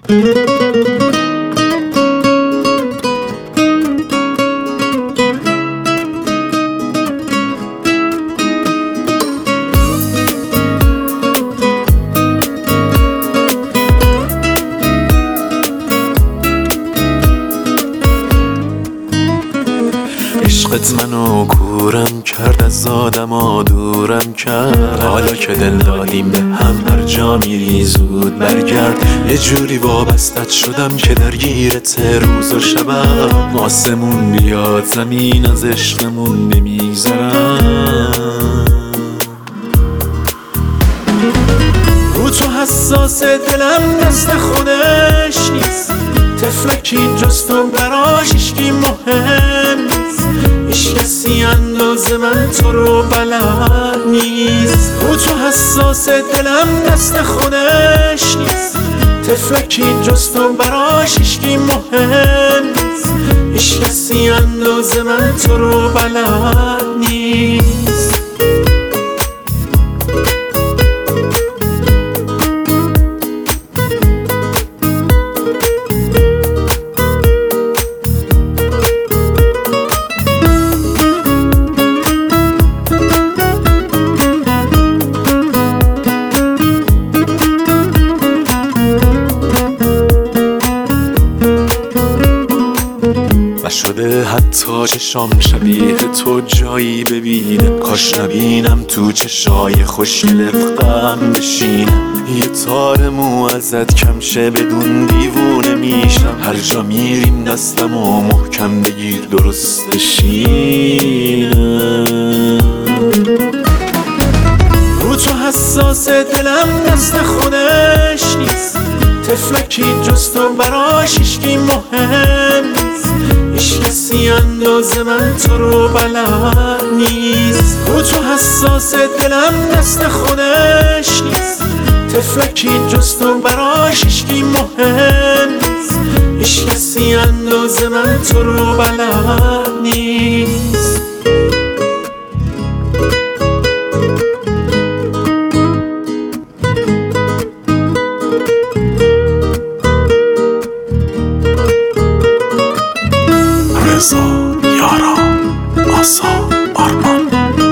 عشقت منو کورم کرد، از آدما دورم کرد. حالا که دل دادیم به هم، هر جا میری زود برگرد. یه جوری وابستت شدم که درگیرت روز و شبم. آسمون بیاد زمین از عشقمون نمیگذرم. رو تو حساس دلم دست خودش نیست. طفلکی جز تو براش هیچکی مهم نیست. هیچ کسی اندازه من تو رو بلد نیست. رو تو حساس دلم دست خودش نیست. طفلکی جز تو براش هیچکی مهم نیست. هیچ کسی اندازه من تو رو بلد نیست. شده حتی چشام شبیه تو جایی ببینه. کاش نبینم تو چشای خوشگل رفتم بشینم. یه تار مو ازت کم شه بدون دیوونه میشم. هر جا میریم دستمو محکم بگیر درست بشینم. رو تو حساس دلم دست خودش نیست. طفلکی جز تو براش هیچکی مهم نیست. هیچ کسی اندازه من تو رو بلد نیست. رو تو حساس دلم دست خودش نیست. طفلکی جز تو براش هیچکی مهم نیست. هیچ کسی اندازه من تو رو بلد نیست. رضا، یارا، آسا، آرمان.